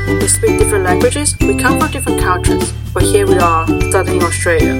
We speak different languages, we come from different cultures, but here we are, studying in Australia.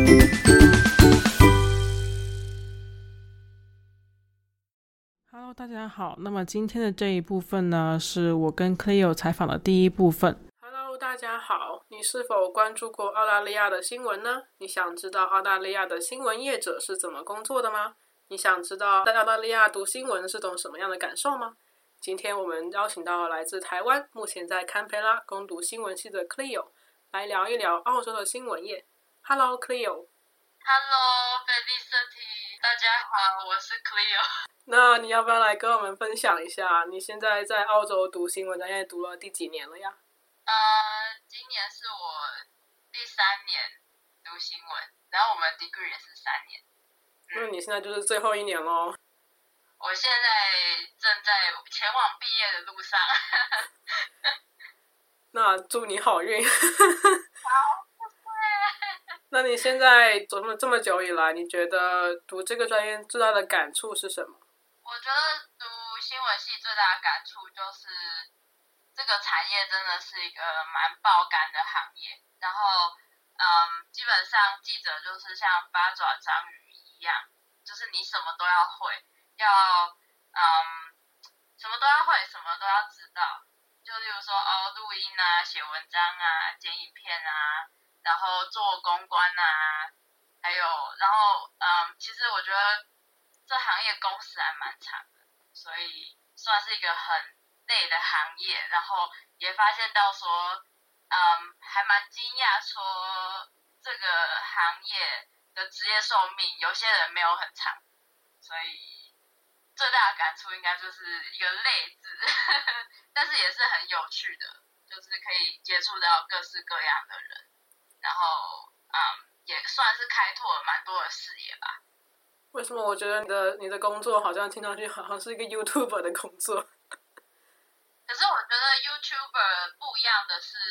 Hello， 大家好。那么今天的这一部分呢，是我跟 Cleo 采访的第一部分。Hello， 大家好。你是否关注过澳大利亚的新闻呢？你想知道澳大利亚的新闻业者是怎么工作的吗？你想知道在澳大利亚读新闻是种什么样的感受吗？今天我们邀请到来自台湾，目前在堪培拉攻读新闻系的 Cleo 来聊一聊澳洲的新闻业。Hello Cleo。Hello Felicity， 大家好，我是 Cleo。 那你要不要来跟我们分享一下，你现在在澳洲读新闻专业读了第几年了呀？ 今年是我第3年读新闻，然后我们 degree 也是3年。 那你现在就是最后一年咯。 我现在正在前往毕业的路上。 那祝你好运。好，那你现在读这么久以来，你觉得读这个专业最大的感触是什么？ 我觉得读新闻系最大的感触就是这个产业真的是一个蛮爆肝的行业，然后基本上记者就是像八爪章鱼一样，就是你什么都要会，什么都要会，什么都要知道。就例如说录音啊、写文章啊、剪影片啊，然后做公关啊，然后其实我觉得这行业工时还蛮长的，所以算是一个很累的行业。然后也发现到说，还蛮惊讶说这个行业的职业寿命有些人没有很长，所以最大的感触应该就是一个累字，但是也是很有趣的，就是可以接触到各式各样的人，然后也算是开拓了蛮多的视野吧。 为什么我觉得你的工作好像听上去好像是一个 YouTuber 的工作？ 可是我觉得 YouTuber 不一样的是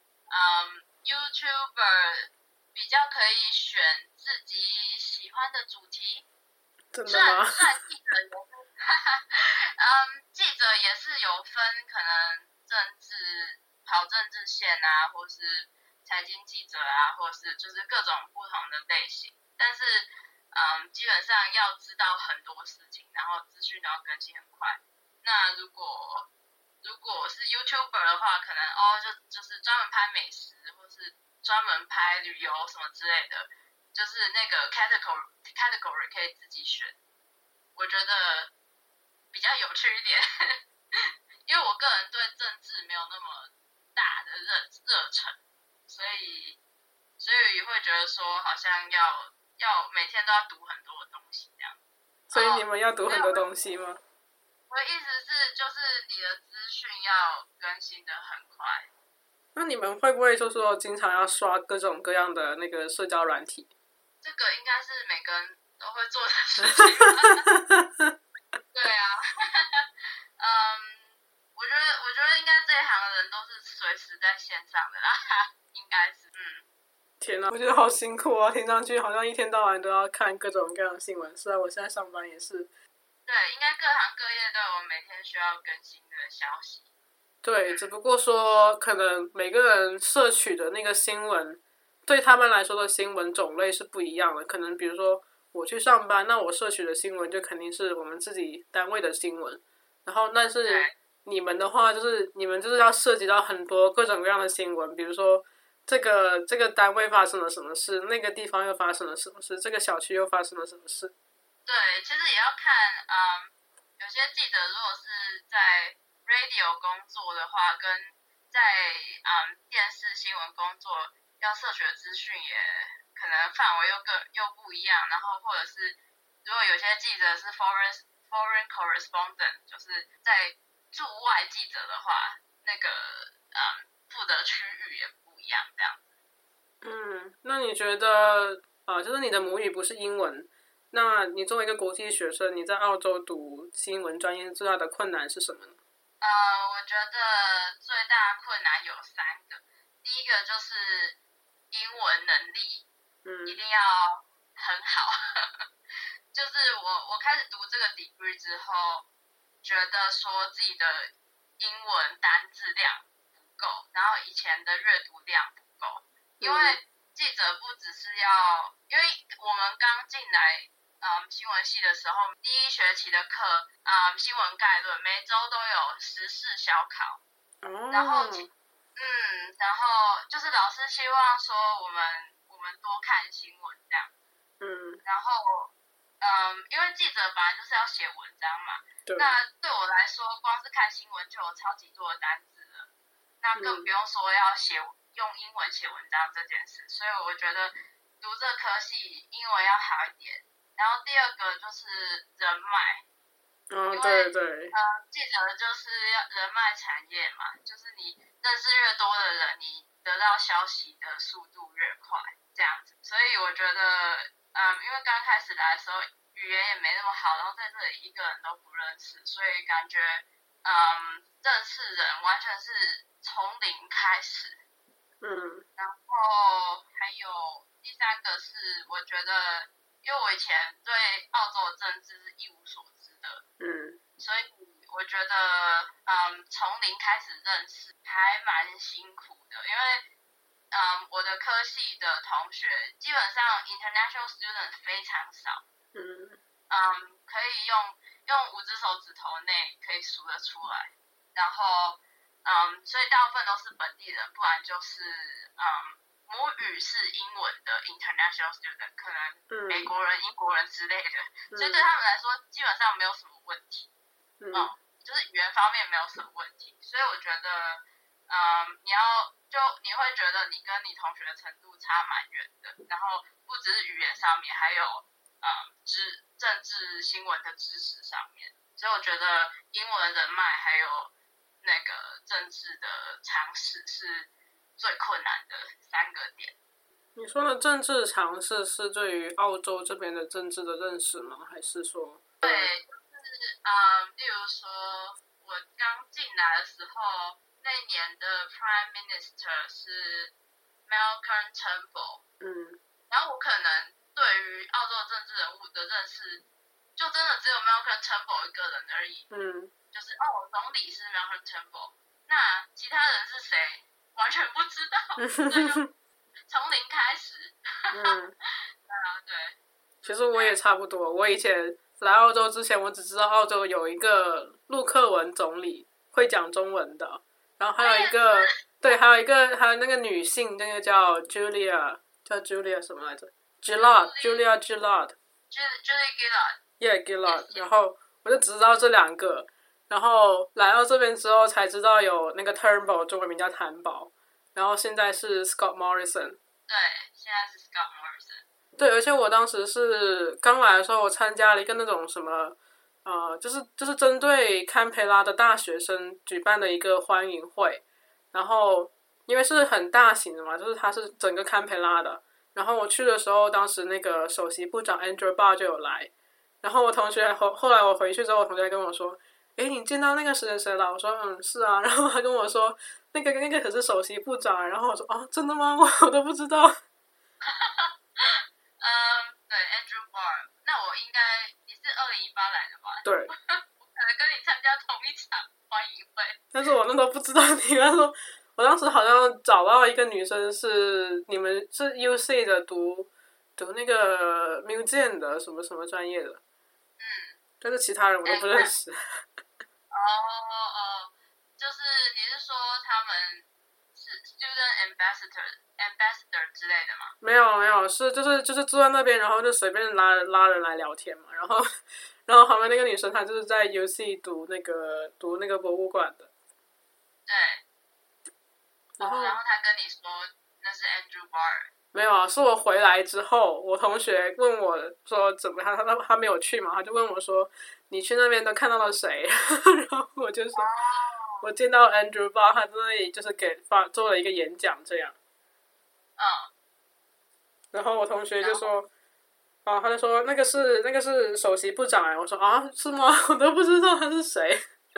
YouTuber 比较可以选自己喜欢的主题。 真的吗？ 虽然记者有分记者也是有分可能跑政治线啊，或是财经记者啊，或是就是各种不同的类型，但是基本上要知道很多事情，然后资讯都要更新很快。那如果是 YouTuber 的话，可能就是专门拍美食，或是专门拍旅游什么之类的，就是那个 category 可以自己选，我觉得比较有趣一点。因为我个人对政治没有那么大的热忱，所以会觉得说好像要每天都要读很多的东西这样。 所以你们要读很多东西吗？ 我的意思是，就是你的资讯要更新的很快。 那你们会不会就说经常要刷各种各样的那个社交软体？ 这个应该是每个人都会做的事情吧。对啊。我觉得应该这一行的人都是随时在线上的啦，应该是。 天哪，我觉得好辛苦啊！听上去好像一天到晚都要看各种各样的新闻。虽然我现在上班也是。 对，应该各行各业都有每天需要更新的消息。 对，只不过说可能每个人摄取的那个新闻，对他们来说的新闻种类是不一样的。可能比如说我去上班，那我摄取的新闻就肯定是我们自己单位的新闻。然后但是你们的话，就是你们就是要涉及到很多各种各样的新闻，比如说这个单位发生了什么事，那个地方又发生了什么事，这个小区又发生了什么事。 对，其实也要看有些记者如果是在 radio 工作的话，跟在电视新闻工作要摄取的资讯也可能范围又不一样。然后或者是如果有些记者是 foreign correspondent， 就是在驻外记者的话，那个负责区域也不一样这样子。 那你觉得就是你的母语不是英文，那你作为一个国际学生，你在澳洲读新闻专业最大的困难是什么呢？ 我觉得最大困难有3个。第一个就是英文能力，一定要很好。就是我开始读这个 degree 之后，觉得说自己的英文单字量不够，然后以前的阅读量不够，因为记者不只是要，因为我们刚进来新闻系的时候，第一学期的课新闻概论，每周都有时事小考，然后就是老师希望说我们多看新闻这样，然后因为记者本来就是要写文章嘛，那对我来说，光是看新闻就有超级多的单字了，那更不用说要用英文写文章这件事，所以我觉得读这科系英文要好一点。然后第二个就是人脉， 对， 记者就是要人脉产业嘛，就是你认识越多的人，你得到消息的速度越快，这样子。所以我觉得，因为刚开始来的时候语言也没那么好，然后在这里一个人都不认识，所以感觉，认识人完全是从零开始。然后还有第三个是，我觉得。因为我以前对澳洲的政治是一无所知的，所以我觉得，从零开始认识还蛮辛苦的，因为，我的科系的同学基本上 international student 非常少，可以用5只手指头内可以数得出来，然后，所以大部分都是本地人，不然就是，母语是英文的 international student， 可能美国人、英国人之类的，所以对他们来说基本上没有什么问题，就是语言方面没有什么问题，所以我觉得，你会觉得你跟你同学的程度差蛮远的，然后不只是语言上面，还有政治新闻的知识上面，所以我觉得英文人脉还有那个政治的常识是最困难的3个点。 你说的政治常识是对于澳洲这边的政治的认识吗？还是说？ 对，就是例如说我刚进来的时候，那年的 Prime Minister 是 Malcolm Turnbull，然后我可能对于澳洲政治人物的认识，就真的只有 Malcolm Turnbull 一个人而已，就是总理是 Malcolm Turnbull， 那其他人是谁？完全不知道，所以就从零开始。对。 其实我也差不多。我以前来澳洲之前，我只知道澳洲有一个陆克文总理会讲中文的，然后还有一个，还有那个女性，那个叫 Julia 什么来着 ？Julia Gillard。然后我就只知道这2个。然后来到这边之后才知道有那个 Turnbull， 中文名叫谭宝，然后现在是 Scott Morrison。 对，现在是 Scott Morrison。 对，而且我当时是刚来的时候，我参加了一个那种什么，就是针对堪培拉的大学生举办的一个欢迎会，然后因为是很大型的嘛，就是它是整个堪培拉的，然后我去的时候，当时那个首席部长 Andrew Barr 就有来，然后我同学后来我回去之后，我同学跟我说。你见到那个谁谁谁了？我说是啊，然后他跟我说那个可是首席部长，然后我说真的吗？我都不知道。对 Andrew Barr， 那我应该你是2018来的吧？ 对， 我可能跟你参加同一场欢迎会， 但是我那时候不知道你那时候，我当时好像找到一个女生是你们是 UC 的读那个 Museum 的什么什么专业的，但是其他人我都不认识。 就是你是说他们是 student ambassador 之类的吗？ 没有，是就是坐在那边，然后就随便拉人来聊天嘛，然后旁边那个女生她就是在 UC 读那个博物馆的。 对。然后她跟你说那是 Andrew Barr。 没有啊，是我回来之后，我同学问我说怎么样，他没有去嘛，他就问我说你去那边都看到了谁？然后我就说我见到 Andrew Barr， 他在那里就是做了一个演讲这样。然后我同学就说，他就说那个是首席部长哎，我说是吗？我都不知道他是谁。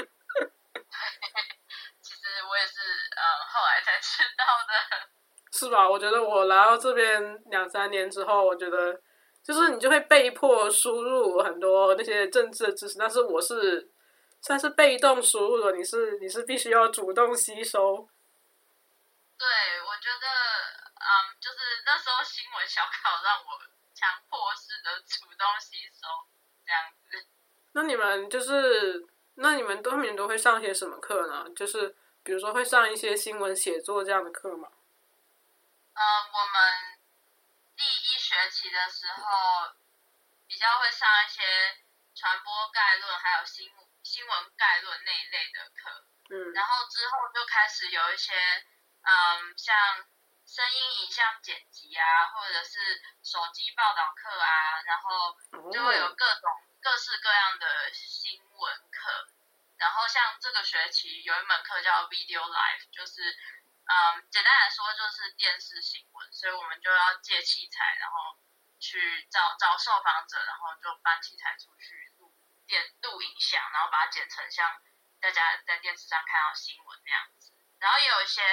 其实我也是后来才知道的。 是吧？我觉得我来到这边2-3年之后，我觉得就是你就会被迫输入很多那些政治的知识，但是我是算是被动输入的，你是必须要主动吸收。 对，我觉得，就是那时候新闻小考让我强迫式的主动吸收，这样子。 那你们都会上些什么课呢？就是比如说会上一些新闻写作这样的课吗？ 我们第一学期的时候比较会上一些传播概论，还有新闻概论那一类的课。然后之后就开始有一些，像声音影像剪辑啊，或者是手机报道课啊，然后就会有各式各样的新闻课。然后像这个学期有一门课叫 Video Live， 就是简单来说就是电视新闻，所以我们就要借器材，然后去找受访者，然后就搬器材出去录影像，然后把它剪成像大家在电视上看到新闻那样子。然后也有一些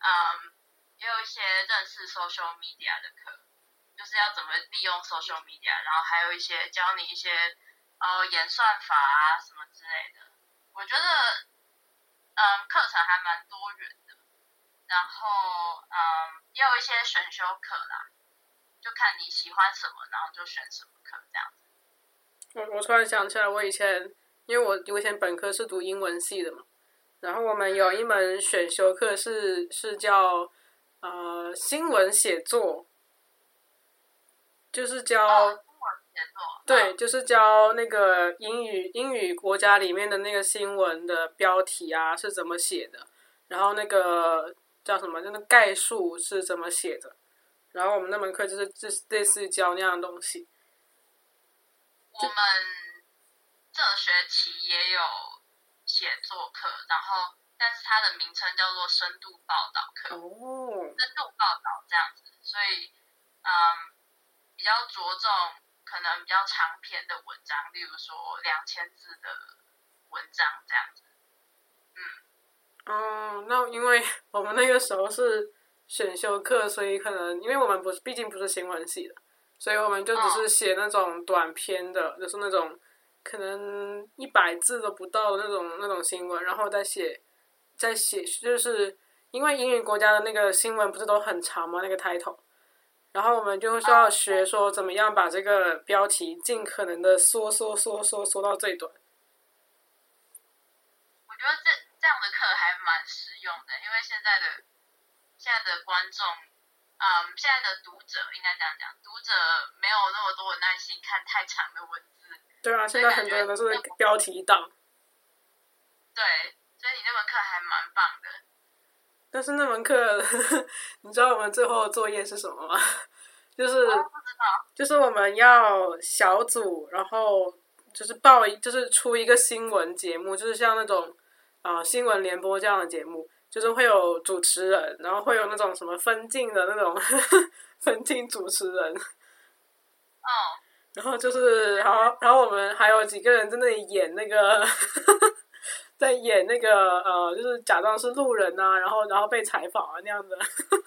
认识 social media 的课，就是要怎么利用 social media， 然后还有一些教你一些演算法啊什么之类的。我觉得课程还蛮多元的，然后也有一些选修课啦，就看你喜欢什么，然后就选什么课这样子。 我突然想起来，因为我以前本科是读英文系的嘛，然后我们有一门选修课是叫新闻写作，就是教新闻写作， 对，就是教那个英语国家里面的那个新闻的标题啊是怎么写的，然后那个叫什么，那个概述是怎么写的，然后我们那门课就是类似于教那样的东西。 我们这学期也有写作课，但是它的名称叫做深度报道课。深度报道这样子，所以比较着重可能比较长篇的文章，例如说2000字的文章这样子。 那因为我们那个时候是选修课，所以可能因为我们毕竟不是新闻系的，所以我们就只是写那种短篇的，就是那种可能100字都不到的那种新闻，然后再写，就是因为英语国家的那个新闻不是都很长吗？那个 title， 然后我们就需要学说怎么样把这个标题尽可能的缩到最短。 我觉得这样的课还蛮实用的，因为现在的观众，现在的读者应该这样讲，读者没有那么多的耐心看太长的文字。 对啊，现在很多人都是标题党。 对，所以你那门课还蛮棒的。 但是那门课，你知道我们最后的作业是什么吗？就是我们要小组，然后就是出一个新闻节目，就是像那种新闻联播这样的节目，就是会有主持人，然后会有那种什么分镜的那种分镜主持人。然后就是，然后我们还有几个人在那里演那个在演那个就是假装是路人啊，然后被采访啊那样的。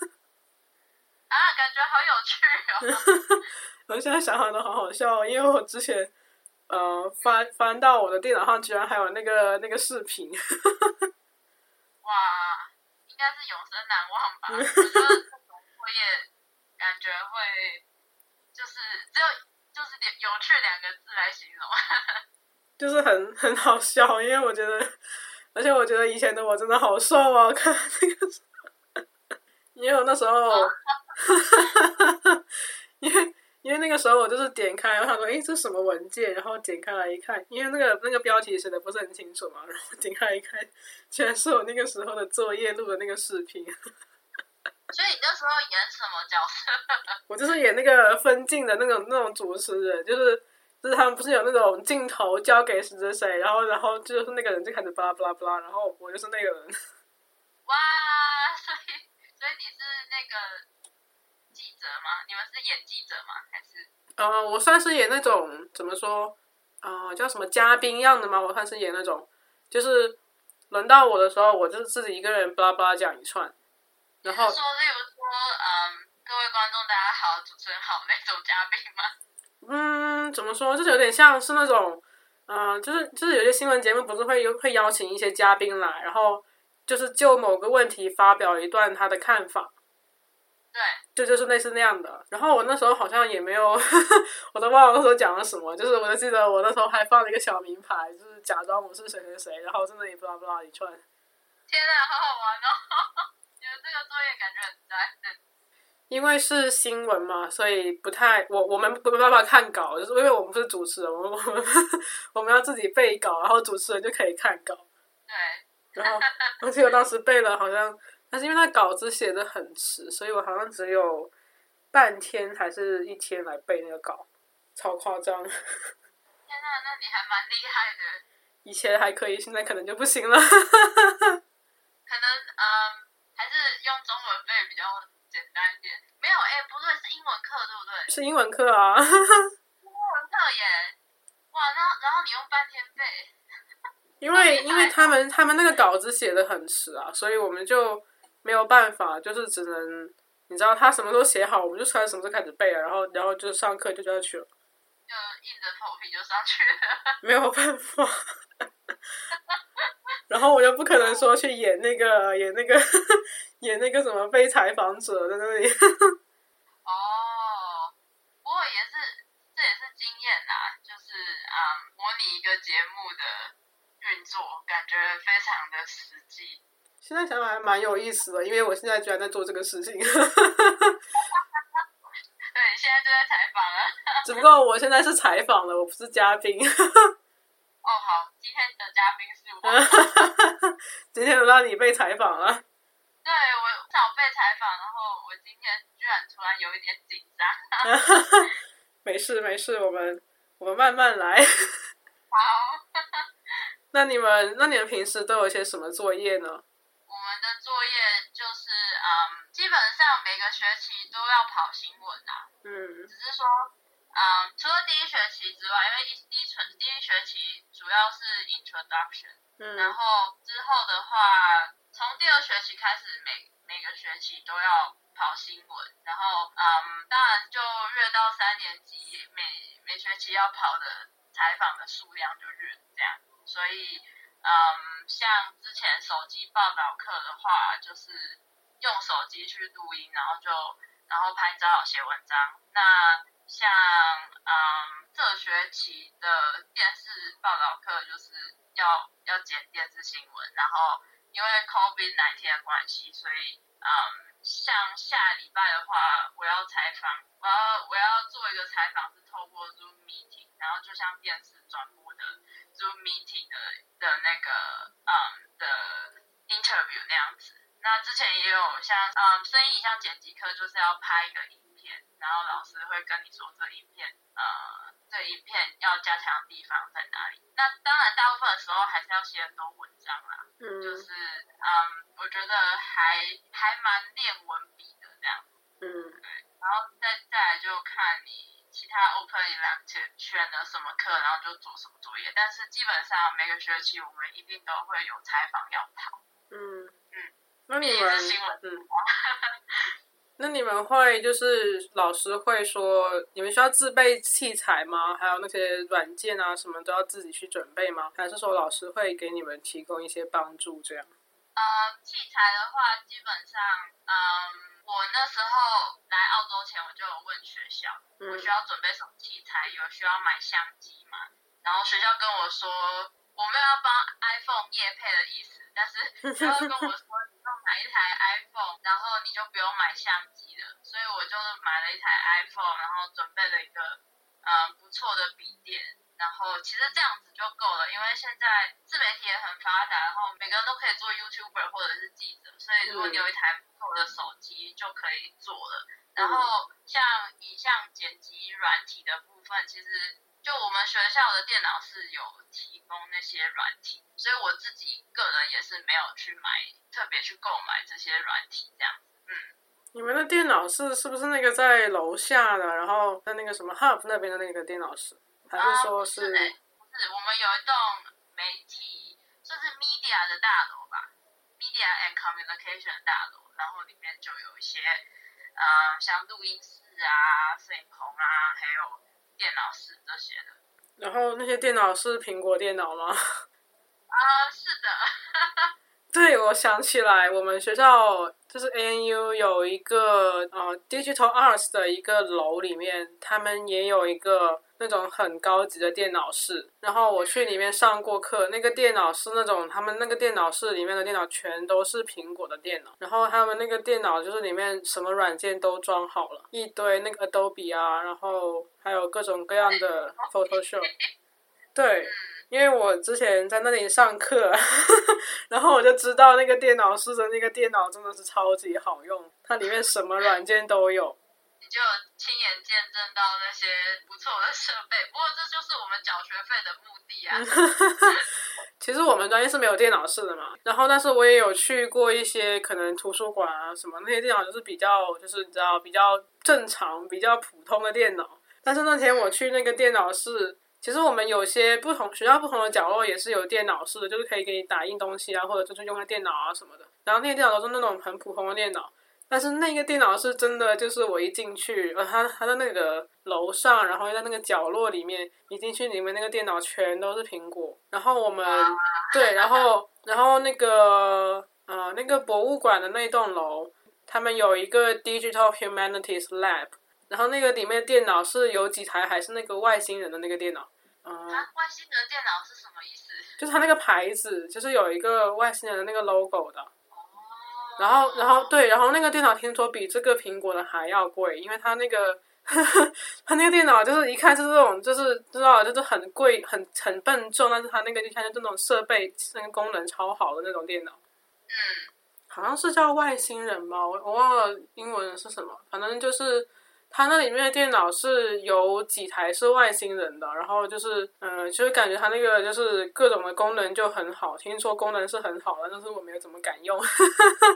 感觉好有趣哦！ 我现在想想都好好笑，因为我之前翻到我的电脑上，居然还有那个视频。 哇，应该是永生难忘吧？我觉得这种作业感觉会就是就是有趣2个字来形容。 就是很好笑，因为而且我觉得以前的我真的好瘦啊！看那个，因为我那时候，因为那个时候我就是点开，我想说，这是什么文件？然后点开来一看，因为那个标题写的不是很清楚嘛，然后点开来一看，居然是我那个时候的作业录的那个视频。 所以你那时候演什么角色？ 我就是演那个分镜的那种主持人，就是他们不是有那种镜头交给谁，然后就是那个人就开始巴拉巴拉巴拉，然后我就是那个人。 哇，所以你是那个记者吗？你们是演记者吗？还是？ 我算是演那种怎么说叫什么嘉宾样的吗？我算是演那种，就是轮到我的时候，我就是自己一个人巴拉巴拉讲一串，然后例如说，各位观众大家好，主持人好那种嘉宾吗？ 怎么说，就是有点像是那种，就是有些新闻节目不是会邀请一些嘉宾来，然后就是就某个问题发表一段他的看法。 对， 就是类似那样的。然后我那时候好像也没有，我都忘了那时候讲了什么。就是我就记得我那时候还放了一个小名牌，就是假装我是谁谁谁，然后真的也不知道一串。 天哪，好好玩哦！你们这个作业感觉很赞。 因为是新闻嘛，所以不太我们没办法看稿，就是因为我们不是主持人，我们要自己背稿，然后主持人就可以看稿。 对。 然后而且我当时背了好像。但是因为他稿子写的很迟，所以我好像只有半天还是一天来背那个稿，超夸张。天哪，那你还蛮厉害的。 以前还可以，现在可能就不行了。 可能还是用中文背比较简单一点。没有，不对，是英文课对不对？ 是英文课啊。 英文课耶！哇，然后你用半天背。 因为他们那个稿子写的很迟啊，所以我们就没有办法，就是只能你知道他什么时候写好，我们就从什么时候开始背了，然后就上课就要去了， 就硬着头皮就上去了， 没有办法。然后我又不可能说去演那个什么被采访者在那里。 哦，不过这也是经验啦，就是模拟一个节目的运作，感觉非常的实际。 现在想想还蛮有意思的，因为我现在居然在做这个事情。对，现在就在采访了。 只不过我现在是采访了，我不是嘉宾。 哦，好，今天的嘉宾是我。 今天轮到你被采访了。 对，我想被采访，然后我今天居然突然有一点紧张。 没事，我们慢慢来。 好。 那你们平时都有些什么作业呢？ 我们的作业就是基本上每个学期都要跑新闻啊。只是说除了第一学期之外，因为第一学期主要是 introduction，然后之后的话，从第二学期开始每个学期都要跑新闻，然后当然就越到3年级，每学期要跑的采访的数量就越这样，所以像之前手机报道课的话，就是用手机去录音，然后拍照写文章。那像这学期的电视报道课就是要剪电视新闻，然后因为 COVID-19 的关系，所以像下礼拜的话，我要采访，我要做一个采访，是透过 Zoom meeting， 然后就像电视转播的 Zoom meeting 的那个的 interview 那样子。那之前也有像声音影像剪辑课，就是要拍一个影片，然后老师会跟你说这影片要加强的地方在哪里。那当然大部分的时候还是要写很多文章啦，就是我觉得还蛮练文笔的这样。对，然后再来就看你其他 open elective 选了什么课，然后就做什么作业。但是基本上每个学期我们一定都会有采访要跑。 那你们那你们会就是老师会说你们需要自备器材吗？还有那些软件啊什么都要自己去准备吗？还是说老师会给你们提供一些帮助这样？ 器材的话，基本上我那时候来澳洲前我就有问学校，我需要准备什么器材，有需要买相机嘛？然后学校跟我说，我没有要帮 iPhone 业配的意思，但是学校跟我说你就买一台 iPhone， 然后你就不用买相机了，所以我就买了一台 iPhone， 然后准备了一个不错的笔电，然后其实这样子就够了，因为现在自媒体也很发达，然后每个人都可以做 YouTuber 或者是记者，所以如果你有一台不错的手机就可以做了。然后像影像剪辑软体的部分，其实就我们学校的电脑是有提供那些软体，所以我自己个人也是没有去特别去购买这些软体这样子。 你们的电脑是不是那个在楼下的，然后在那个什么 Hub 那边的那个电脑室，还是说是？ 不是，我们有一栋媒体，就是 media 的大楼吧 ，media and communication 的大楼，然后里面就有一些像录音室啊、摄影棚啊，还有电脑室这些的。 然后那些电脑是苹果电脑吗？ 是的。 对，我想起来，我们学校就是 ANU 有一个Digital Arts 的一个楼里面，他们也有一个那种很高级的电脑室。然后我去里面上过课，那个电脑是那种他们那个电脑室里面的电脑全都是苹果的电脑，然后他们那个电脑就是里面什么软件都装好了，一堆那个 Adobe 啊，然后还有各种各样的 Photoshop。对。因为我之前在那里上课然后我就知道那个电脑室的那个电脑真的是超级好用，它里面什么软件都有。 你就亲眼见证到那些不错的设备，不过这就是我们缴学费的目的啊。 其实我们专业是没有电脑室的嘛，然后但是我也有去过一些可能图书馆啊什么，那些电脑就是比较就是你知道比较正常比较普通的电脑。但是那天我去那个电脑室，其实我们有些学校不同的角落也是有电脑室的，就是可以给你打印东西啊，或者就是用在电脑啊什么的。然后那些电脑都是那种很普通的电脑，但是那个电脑是真的，就是我一进去，它在那个楼上，然后在那个角落里面，一进去里面那个电脑全都是苹果。然后我们对，然后那个那个博物馆的那栋楼，他们有一个 Digital Humanities Lab。然后那个里面的电脑是有几台还是那个外星人的那个电脑， 外星人电脑是什么意思？ 就是它那个牌子就是有一个外星人的那个 logo 的。然后对，然后那个电脑听说比这个苹果的还要贵，因为它那个它那个电脑就是一看是这种就是知道就是很贵很笨重，但是它那个一看就是这种设备那个功能超好的那种电脑。好像是叫外星人吧，我忘了英文是什么，反正就是它那里面的电脑是有几台是外星人的，然后就是就是感觉它那个就是各种的功能就很好，听说功能是很好的，但是我没有怎么敢用。 是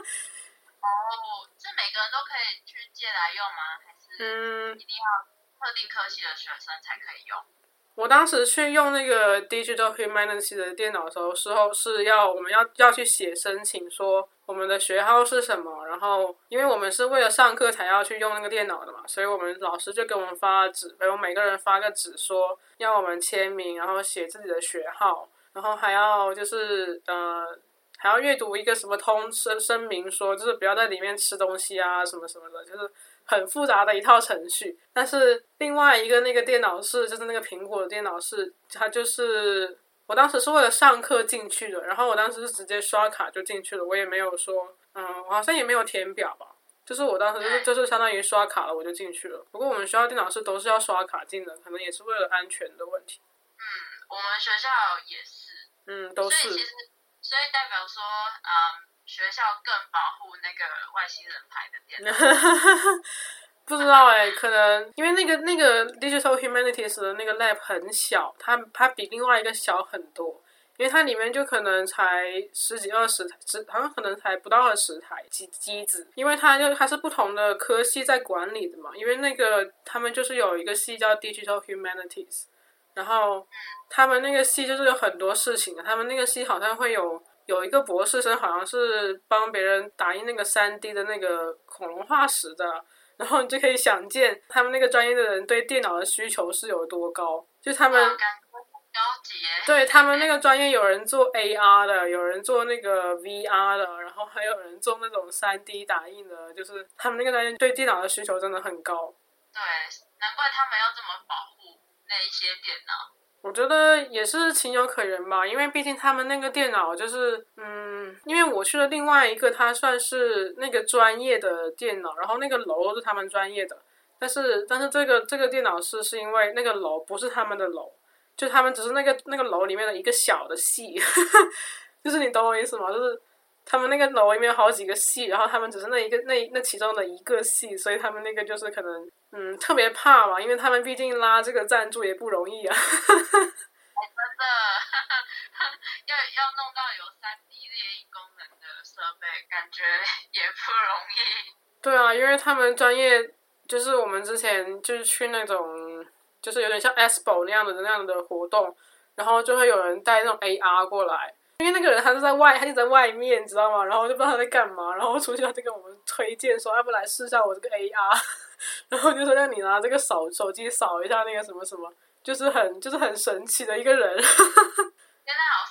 每个人都可以去借来用吗？还是一定要特定科系的学生才可以用？ 我当时去用那个 Digital Humanities 的电脑的时候是我们要去写申请说我们的学号是什么，然后因为我们是为了上课才要去用那个电脑的嘛，所以我们老师就给我们发纸，给我们每个人发个纸说要我们签名，然后写自己的学号，然后还要就是还要阅读一个什么声明说就是不要在里面吃东西啊什么什么的，就是很复杂的一套程序。但是另外一个那个电脑室就是那个苹果的电脑室，它就是我当时是为了上课进去的，然后我当时是直接刷卡就进去了，我也没有说我好像也没有填表吧，就是我当时就是相当于刷卡了我就进去了。不过我们学校电脑室都是要刷卡进的，可能也是为了安全的问题。 我们学校也是。 都是。 所以代表说学校更保护那个外星人牌的电脑。 不知道可能因为那个 Digital Humanities 的那个 lab 很小，它比另外一个小很多，因为它里面就可能才10几20台，好像可能才不到20台机子，因为它是不同的科系在管理的嘛，因为那个他们就是有一个系叫 Digital Humanities， 然后他们那个系就是有很多事情的，他们那个系好像会有一个博士生好像是帮别人打印那个3D 的那个恐龙化石的，然后你就可以想见他们那个专业的人对电脑的需求是有多高，就他们高级耶。 对他们那个专业有人做 AR 的，有人做那个 VR 的，然后还有人做那种3D 打印的，就是他们那个专业对电脑的需求真的很高。 对，难怪他们要这么保护那一些电脑。 我觉得也是情有可原吧，因为毕竟他们那个电脑就是因为我去了另外一个它算是那个专业的电脑，然后那个楼是他们专业的，但是这个电脑是因为那个楼不是他们的楼，就他们只是那个楼里面的一个小的系就是你懂我意思吗？就是他们那个楼里面有好几个系，然后他们只是那其中的一个系，所以他们那个就是可能特别怕嘛，因为他们毕竟拉这个赞助也不容易啊。 真的要弄到有3D 列印功能的设备，感觉也不容易。 对啊，因为他们专业就是我们之前就是去那种就是有点像 Expo 那样的活动，然后就会有人带那种 AR 过来，因为那个人他就在外面，知道吗？然后我就不知道他在干嘛，然后出去他就跟我们推荐说，要不来试一下我这个 AR， 然后就说让你拿这个手机扫一下那个什么什么，就是很神奇的一个人。 现在好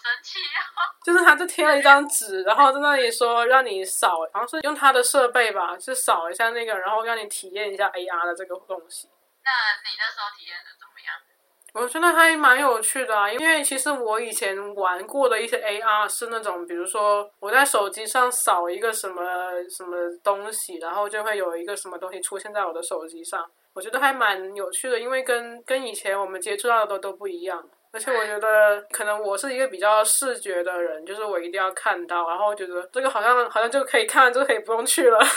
神奇哦！ 就是他就贴了一张纸，然后在那里说让你扫，好像是用他的设备吧，就扫一下那个，然后让你体验一下 AR 的这个东西。 那你那时候体验的怎么样？ 我觉得还蛮有趣的啊，因为其实我以前玩过的一些 AR 是那种，比如说我在手机上扫一个什么什么东西，然后就会有一个什么东西出现在我的手机上，我觉得还蛮有趣的，因为跟以前我们接触到的都不一样。而且我觉得可能我是一个比较视觉的人，就是我一定要看到，然后觉得这个好像就可以看，就可以不用去了。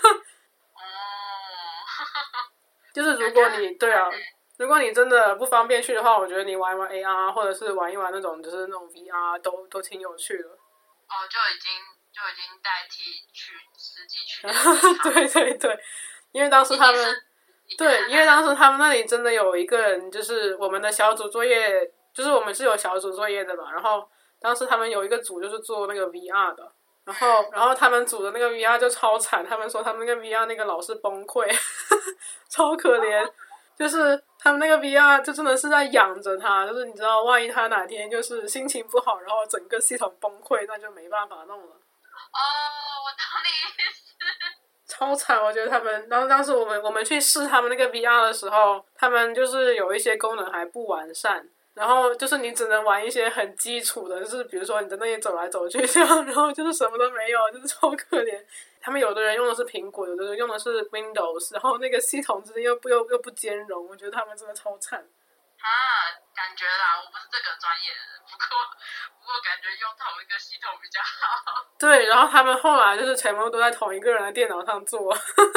就是如果你对啊，如果你真的不方便去的话，我觉得你玩一玩 AR 或者是玩一玩那种就是那种 VR 都挺有趣的。 哦，就已经代替去实际去对对对，因为当时他们那里真的有一个人，就是我们的小组作业，就是我们是有小组作业的嘛，然后当时他们有一个组就是做那个 VR 的，然后他们组的那个 VR 就超惨，他们说他们那个 VR 那个老是崩溃，超可怜，就是他们那个 VR 就真的是在养着他，就是你知道，万一他哪天就是心情不好，然后整个系统崩溃，那就没办法弄了。 哦，我懂你意思。 超惨，我觉得他们，然后当时我们去试他们那个 VR 的时候，他们就是有一些功能还不完善，然后就是你只能玩一些很基础的，就是比如说你在那里走来走去这样，然后就是什么都没有，就是超可怜。他们有的人用的是苹果，有的人用的是 Windows， 然后那个系统之间又不兼容，我觉得他们真的超惨。 感觉啦，我不是这个专业的人，不过感觉用同一个系统比较好。 对，然后他们后来就是全部都在同一个人的电脑上做，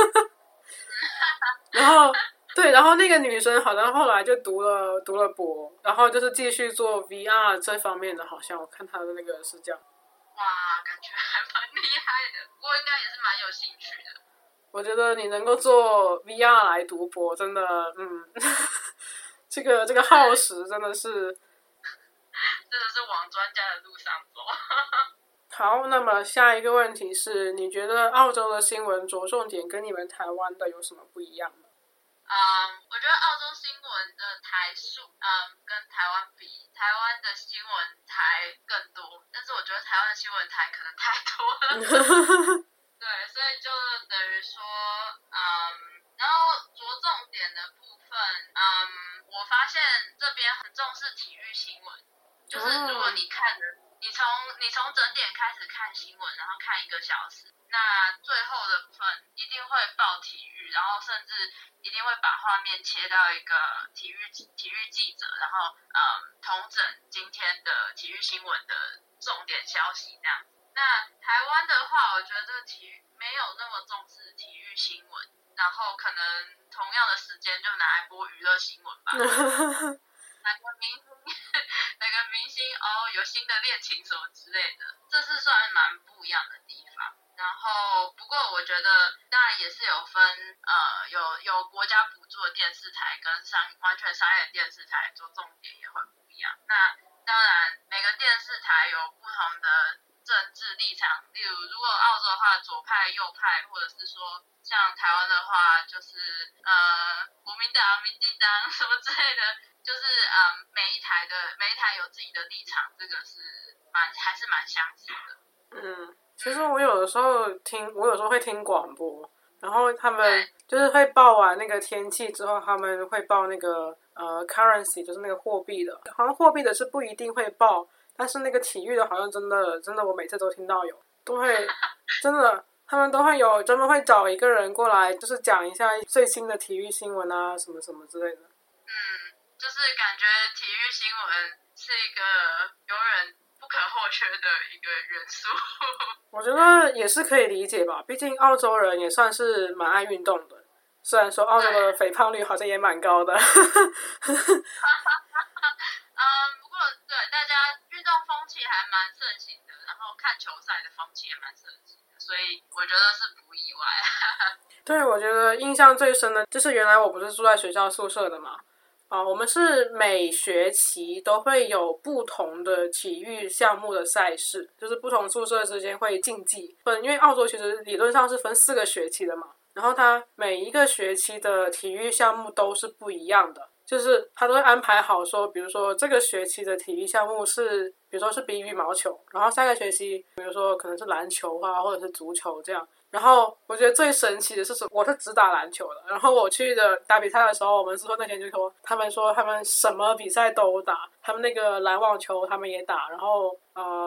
然后对，然后那个女生好像后来就读了博，然后就是继续做 VR 这方面的，好像我看她的那个是这样。 哇，感觉还蛮厉害的，不过应该也是蛮有兴趣的。 我觉得你能够做 VR 来读博，真的，这个耗时真的是往专家的路上走。 好，那么下一个问题是，你觉得澳洲的新闻着重点跟你们台湾的有什么不一样吗？ 我觉得澳洲新闻的台数，跟台湾比，台湾的新闻台更多，但是我觉得台湾的新闻台可能太多了。对，所以就等于说，然后着重点的部分，我发现这边很重视体育新闻，就是如果你看的，你从整点开始看新闻，然后看1个小时，那最后的部分一定会报体育，然后甚至一定会把画面切到一个体育记者，然后统整今天的体育新闻的重点消息这样。那台湾的话，我觉得这个体育没有那么重视体育新闻，然后可能同样的时间就拿来播娱乐新闻吧。哪个明星有新的恋情什么之类的，这是算蛮不一样的地方。然后不过我觉得当然也是有分有国家补助的电视台跟完全商业电视台做重点也会不一样。那当然每个电视台有不同的政治立场，例如如果澳洲的话左派右派，或者是说像台湾的话就是国民党民进党什么之类的，就是每一台有自己的立场，这个是还是蛮相似的。 其实我有时候会听广播，然后他们就是会报完那个天气之后，他们会报那个currency， 就是那个货币的，好像货币的是不一定会报，但是那个体育的好像真的我每次都听到有，都会真的他们都会有专门会找一个人过来，就是讲一下最新的体育新闻啊什么什么之类的。 就是感觉体育新闻是一个永远不可或缺的一个元素。 我觉得也是可以理解吧，毕竟澳洲人也算是蛮爱运动的，虽然说澳洲的肥胖率好像也蛮高的。 不过对大家运动风气还蛮盛行的，然后看球赛的风气也蛮盛行的，所以我觉得是不意外。 对，我觉得印象最深的就是原来我不是住在学校宿舍的嘛，我们是每学期都会有不同的体育项目的赛事，就是不同宿舍之间会竞技。因为澳洲其实理论上是分4个学期的嘛，然后它每一个学期的体育项目都是不一样的。 就是他都会安排好说，比如说这个学期的体育项目是，比如说是比羽毛球，然后下个学期比如说可能是篮球啊，或者是足球这样。然后我觉得最神奇的是什么？我是只打篮球的，然后我去的打比赛的时候，我们是说那天就说他们什么比赛都打，他们那个篮网球他们也打，然后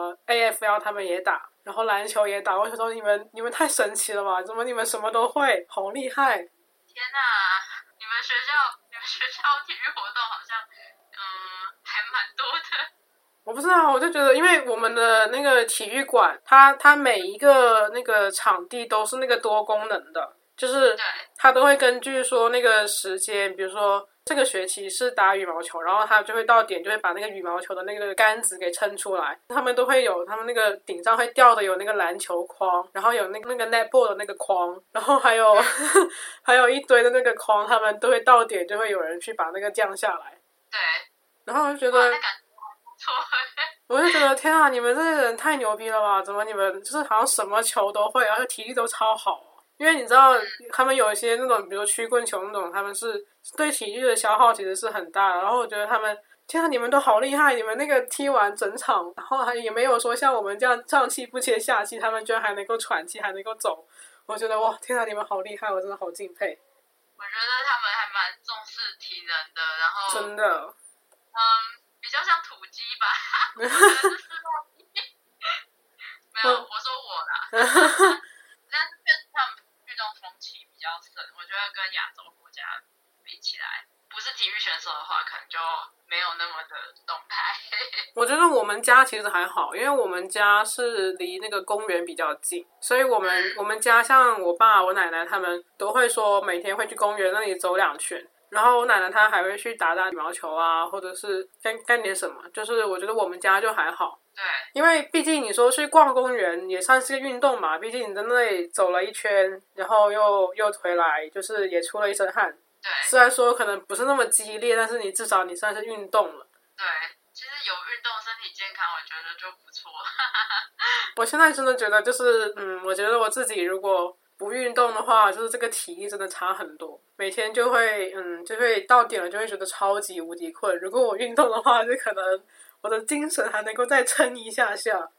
AFL 他们也打，然后篮球也打。我就说你们太神奇了吧？怎么你们什么都会，好厉害！ 天哪，你们学校体育活动好像还蛮多的。 我不知道，我就觉得，因为我们的那个体育馆，它每一个那个场地都是那个多功能的，就是它都会根据说那个时间，比如说这个学期是打羽毛球，然后它就会到点就会把那个羽毛球的那个杆子给撑出来，他们都会有他们那个顶上会吊的有那个篮球框，然后有那个 netball 的那个框，然后还有还有一堆的那个框，他们都会到点就会有人去把那个降下来。 对， 然后我就觉得。我就觉得天啊，你们这些人太牛逼了吧？怎么你们就是好像什么球都会，而且体力都超好？因为你知道，他们有一些那种，比如曲棍球那种，他们是对体力的消耗其实是很大的。然后我觉得他们，天啊，你们都好厉害！你们那个踢完整场，然后还也没有说像我们这样上气不接下气，他们居然还能够喘气，还能够走。我觉得哇，天啊，你们好厉害！我真的好敬佩。 我觉得他们还蛮重视体能的，然后真的， 比较像土鸡吧。我觉得是世代没有，我说我啦。但是确实他们运动风气比较盛，我觉得跟亚洲国家比起来，不是体育选手的话，可能就没有那么的动态。 我觉得我们家其实还好，因为我们家是离那个公园比较近，所以我们家像我爸、我奶奶他们都会说每天会去公园那里走2圈。然后我奶奶她还会去打羽毛球啊，或者是干点什么，就是我觉得我们家就还好。 对， 因为毕竟你说去逛公园也算是个运动嘛，毕竟你在那里走了一圈，然后又回来，就是也出了一身汗。 对， 虽然说可能不是那么激烈，但是你至少你算是运动了。 对，其实有运动，身体健康，我觉得就不错。 我现在真的觉得就是我觉得我自己如果不运动的话，就是这个体力真的差很多，每天就会到点了就会觉得超级无敌困。如果我运动的话，就可能我的精神还能够再撑一下下。 我们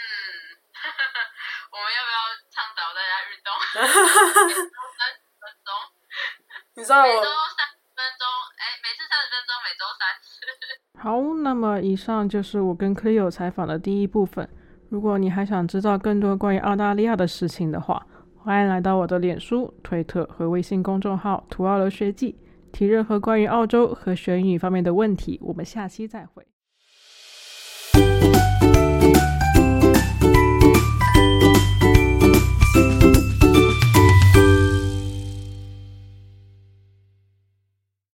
要不要倡导大家运动？30分钟， 你知道我每周30分钟，每次30分钟，每周3次。 好，那么以上就是我跟 Cleo 采访的第一部分。如果你还想知道更多关于澳大利亚的事情的话，欢迎来到我的脸书、推特和微信公众号“土澳留学记”，提任何关于澳洲和学英语方面的问题。我们下期再会。